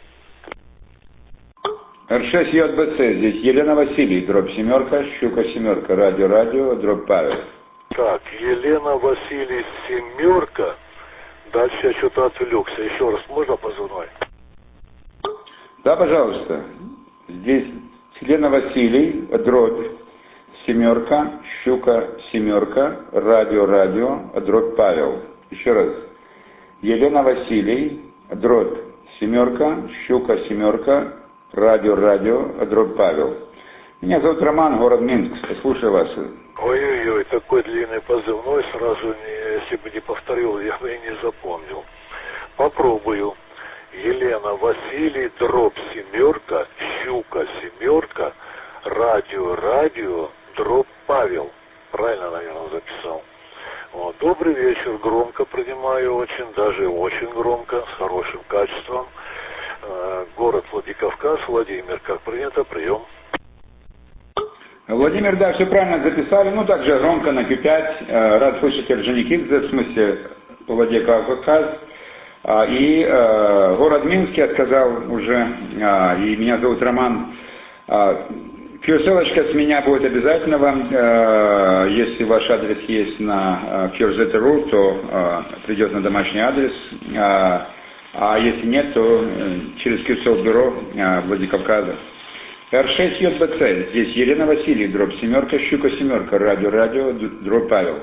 эр шесть Йод бэ цэ, здесь Елена Василий, дробь семерка, Щука семерка, радио, радио, дробь Павел. Так, Елена Василий семерка. Дальше я что-то отвлекся. Еще раз, можно позывной? Да, пожалуйста. Здесь Елена Василий, дробь семерка, Щука семерка, радио, радио, дробь Павел. Еще раз. Елена Василий, дробь семерка, Щука, семерка, радио, радио, дробь Павел. Меня зовут Роман, город Минск, слушаю вас. Ой-ой-ой, такой длинный позывной, сразу, не, если бы не повторил, я бы и не запомнил. Попробую. Елена, Василий, дробь семерка, Щука, семерка, радио, радио, дробь Павел. Правильно, наверное, записал. Вот. Добрый вечер, громко принимаю очень, даже очень громко, с хорошим качеством. Э, город Владикавказ, Владимир, как принято, прием. Владимир, да, все правильно записали, ну также громко на Q пять, э, рад слышать Орджоникидзе, в смысле Владикавказ. И э, город Минск, я сказал уже, э, и меня зовут Роман. Э, Q-ссылочка с меня будет обязательно вам, э, если ваш адрес есть на э, кьюэрзет точка ру, то э, придет на домашний адрес, э, а если нет, то э, через Q-ссыл бюро э, Владикавказа. эр шесть ю бэ цэ, здесь Елена Василий, дробь семерка, Щука семерка, радио, радио, дробь Павел.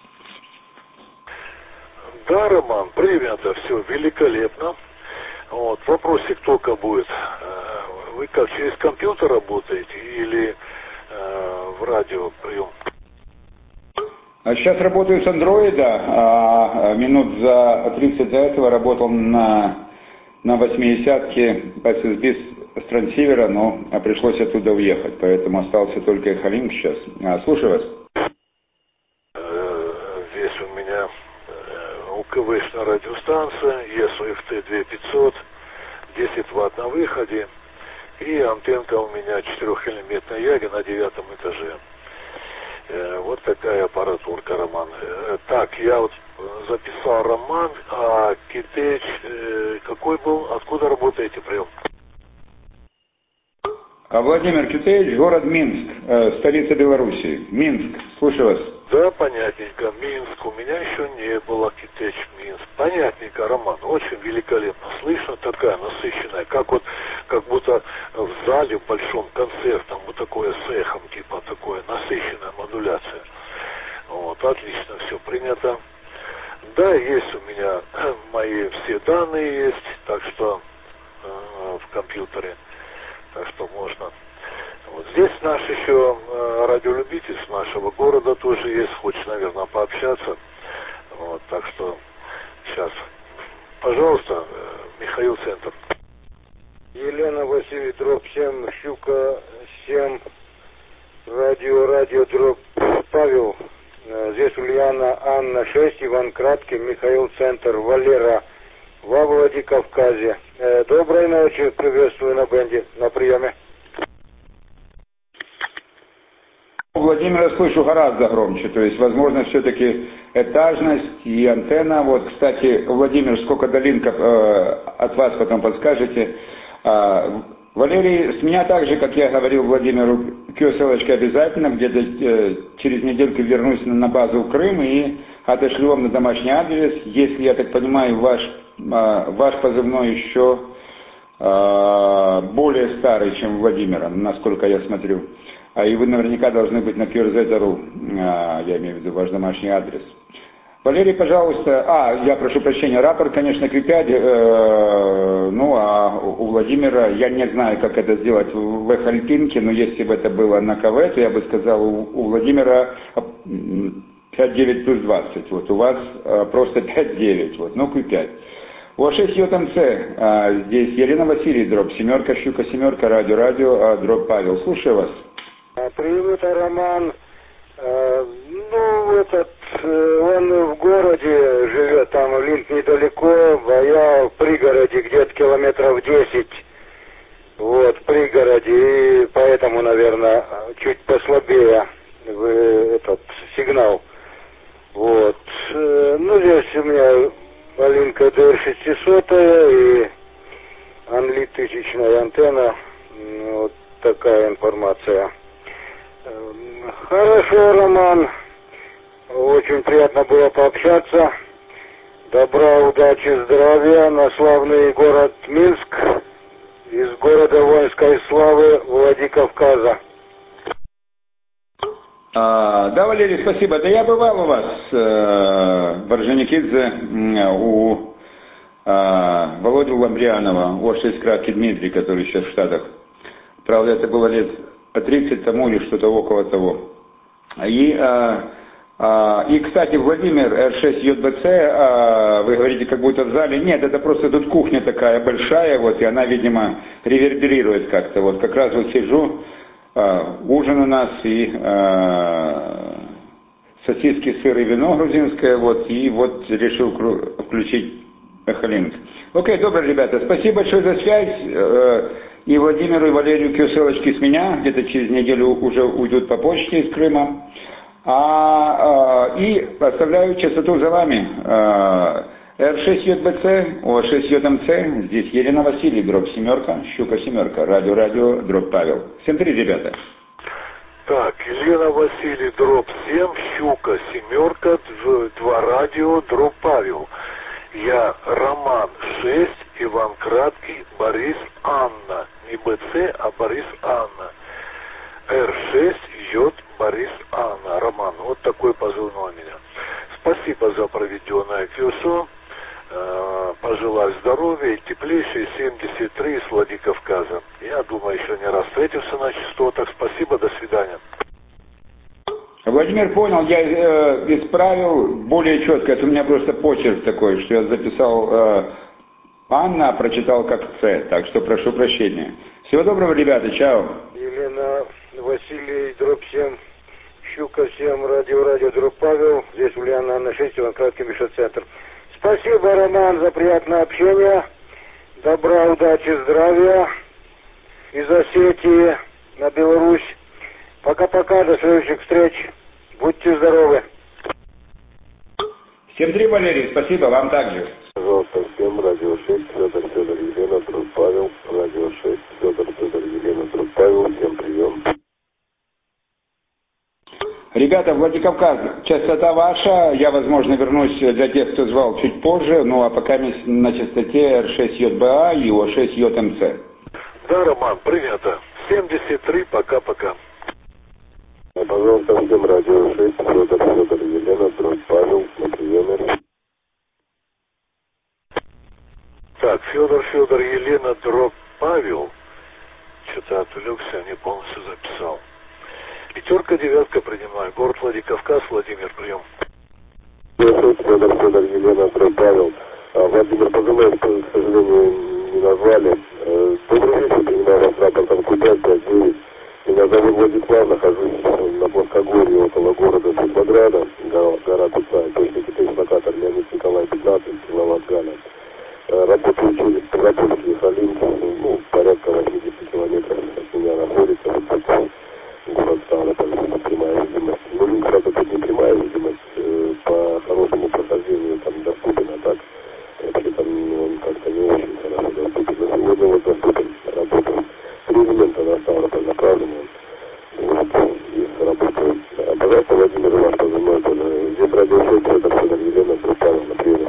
Да, Роман, принято, все великолепно. Вот, вопросик только будет. Вы как, через компьютер работаете или э, в радио прием? А сейчас работаю с андроида, а минут за тридцать до этого работал на, на восьмидесятке эс эс би с трансивера, но пришлось оттуда уехать, поэтому остался только Эхолинк сейчас. А, слушаю вас. Здесь у меня УКВшная радиостанция, ес о эф тэ две тысячи пятьсот, десять ватт на выходе, и антенка у меня четырехэлементная яги на девятом этаже. Э, вот такая аппаратурка, Роман. Э, так, я вот записал Роман, а Китеч э, какой был, откуда работаете, прием? А Владимир Китеевич, город Минск, э, столица Белоруссии. Минск, слушаю вас. Да, понятненько. Минск. У меня еще не было Китеч Минск. Понятненько, Роман. Очень великолепно слышно. Такая насыщенная. Как вот, как будто в зале в большом концертном. Вот такое с эхом, типа такое насыщенная модуляция. Вот, отлично все принято. Да, есть у меня мои все данные есть. Так что э, в компьютере. Так что можно. Вот здесь наш еще э, радиолюбитель с нашего города тоже есть, хочет, наверное, пообщаться. Вот, так что сейчас, пожалуйста, э, Михаил Центр. Елена Василий, дробь семь, Щука семь, радио, радио, дробь Павел. Э, здесь Ульяна, Анна шесть, Иван Краткий, Михаил Центр, Валера во Владикавказе. Э, доброй ночи, приветствую на бенде, на приеме. Владимира слышу гораздо громче, то есть, возможно, все-таки этажность и антенна. Вот, кстати, Владимир, сколько долинка э, от вас потом подскажете. Э, Валерий, с меня так же, как я говорил Владимиру, q-ссылочка обязательно, где-то э, через недельку вернусь на, на базу в Крым и отошлю вам на домашний адрес. Если, я так понимаю, ваш, э, ваш позывной еще э, более старый, чем Владимира, насколько я смотрю. А и вы наверняка должны быть на кьюэрзет точка ру, а, я имею в виду ваш домашний адрес. Валерий, пожалуйста, а, я прошу прощения, рапорт, конечно, Q пять, э, ну, а у Владимира, я не знаю, как это сделать в Эхолинке, но если бы это было на КВ, то я бы сказал, у, у Владимира пять девять плюс двадцать, вот, у вас э, просто пять девять, вот, ну, Q пять. У шесть ю эм цэ, а, здесь Елена Василий, дробь семерка, Щука семерка, радио, радио, а, дробь Павел, слушаю вас. Привет, Роман. Э, ну, этот, э, он в городе живет, там Линк недалеко, а я в пригороде, где-то километров десять. Вот, в пригороде, и поэтому, наверное, чуть послабее этот сигнал. Вот. Э, ну, здесь у меня Алинка дэ эр шестьсот и Анли тысячная антенна. Вот такая информация. Хорошо, Роман. Очень приятно было пообщаться. Добра, удачи, здравия на славный город Минск из города воинской славы Владикавказа. А, да, Валерий, спасибо. Да я бывал у вас э, в Орджоникидзе, у а, Володю Ламбрианова, О шесть кратки Дмитрий, который сейчас в Штатах. Правда, это было лет по тридцать тому или что-то около того. И, а, а, и, кстати, Владимир, эр шесть ю бэ цэ, а, вы говорите, как будто в зале. Нет, это просто тут кухня такая большая, вот, и она, видимо, реверберирует как-то. Вот как раз вот сижу, а, ужин у нас, и а, сосиски, сыр и вино грузинское, вот, и вот решил включить эхолинк. Окей, добро, ребята, спасибо большое за связь. И Владимиру и Валерию ссылочки с меня, где-то через неделю уже уйдут по почте из Крыма. А, а, и оставляю частоту за вами. эр шесть ю бэ цэ, О шесть ю эм цэ, здесь Елена Василий, дробь семерка, Щука семерка, радио, радио, дробь Павел. Всем привет, ребята. Так, Елена Василий, дробь семь, Щука семерка, два радио, дробь Павел. Я Роман шесть, Иван Краткий, Борис Анна. Не бэ цэ, а Борис Анна. эр шесть, J, Борис Анна. Роман, вот такой позывной у меня. Спасибо за проведенное КЮСО. Пожелаю здоровья и теплейшие семьдесят три из Владикавказа. Я думаю, еще не раз встретимся на частотах. Спасибо, до свидания. Владимир понял, я э, исправил более четко. Это у меня просто почерк такой, что я записал э, Анна, а прочитал как Ц. Так что прошу прощения. Всего доброго, ребята, чао. Елена Василий, дробь семь, Щука семь, радио, радио, дробь Павел. Здесь Ульяна Анна шесть, Иван Краткий, Миша-центр. Спасибо, Роман, за приятное общение. Добра, удачи, здравия. Из Осетии на Беларусь. Пока-пока, до следующих встреч. Будьте здоровы. Всем три, Валерий, спасибо, вам также. Пожалуйста, всем радио шесть, Федор, Федор, Елена, Труд, Павел. Радио шесть, Федор, Федор, Елена, Труд, Павел. Всем прием. Ребята, Владикавказ, частота ваша. Я, возможно, вернусь для тех, кто звал чуть позже. Ну, а пока на частоте эр шесть ю бэ а и О шесть ю эм цэ. Да, Роман, принято. семьдесят три, пока-пока. Пожалуйста, всем радио шесть, Федор, Федор, Елена, Труд, Павел. На приеме. Так, Федор, Федор, Елена, дробь Павел. Что-то отвлекся, не полностью записал. Пятерка, девятка, принимаю. Город Владикавказ, Владимир, прием. Федор, Федор, Елена, дробь Павел. Владимир, позывной, к сожалению, не назвали. Добрый вечер, принимаю вас рапортом Q пять пять девять. Меня зовут Владислав, нахожусь на плоскогорье около города Светлограда, гора Кусай, точно теперь локатор Леонид Николай пятнадцать, киловатт Галя. Работаю через Ставропольский Халин, ну, порядка восемьдесят километров от меня находится, вот город Ставрополь, прямая видимость. Ну, правда, тут не прямая видимость, э, по хорошему прохождению там доступен, а так, вообще там он как-то не очень хорошо доступен. Но сегодня вот доступен, работаю. Три элемента на Ставрополь направлены, вот, и работаю. А, пожалуйста, Владимир, ваш позывной тоже. Здесь радио шесть, Федор, Федор, Елена, Павел, на приеме.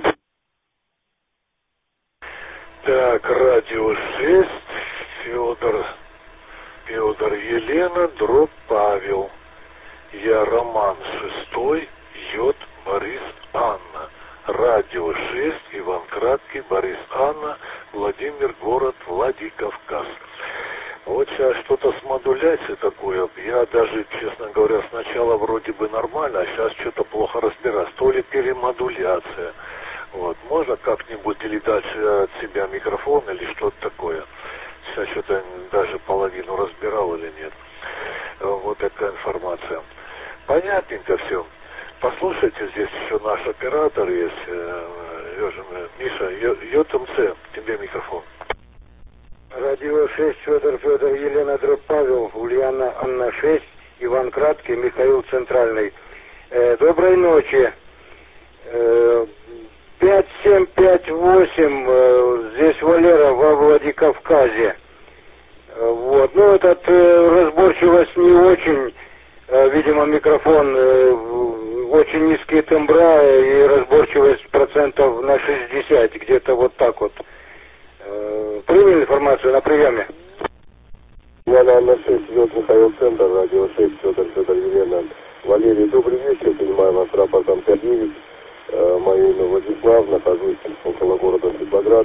Так, радио шесть, Федор, Федор, Елена, дробь Павел. Я Роман шестой, Йод, Борис, Анна. Радио шесть, Иван Краткий, Борис, Анна, Владимир, город Владикавказ. Вот сейчас что-то с модуляцией такое. Я даже, честно говоря, сначала вроде бы нормально, а сейчас что-то плохо разбираюсь. То ли перемодуляция. Вот. Можно как-нибудь или дальше от себя микрофон или что-то такое. Сейчас что-то даже половину разбирал или нет. Вот такая информация. Понятненько все. Послушайте, здесь еще наш оператор есть. Миша, Ё Т М Ц, тебе микрофон. Радио шесть, Федор, Федор, Елена, дробь Павел, Ульяна, Анна шесть, Иван Краткий, Михаил Центральный. Э, доброй ночи. Э, пять семь пять восемь, э, здесь Валера во Владикавказе. Э, вот, ну этот э, разборчивость не очень, э, видимо микрофон, э, очень низкие тембра и разборчивость процентов на шестьдесят, где-то вот так вот. Э, приняли информацию на приеме? Я на Анна шесть, Йод, Михаил Центр, радио шесть, Федор, Федор, Елена. Валерий, добрый вечер, принимаю вас рапортом пять девять. Мое имя Владислав, нахожусь около города Светлограда.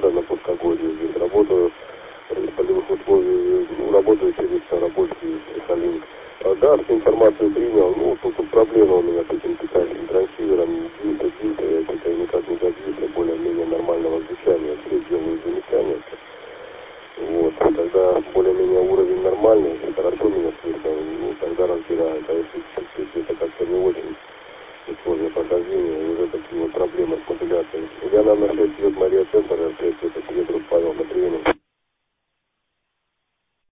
более-менее уровень нормальный, хорошо меня слышно, ну, тогда разбирают. А если чуть-чуть это как-то не очень сложное прохождение, уже такие вот проблемы с модуляцией. Я, наверное, шесть лет Мария Центр, шесть лет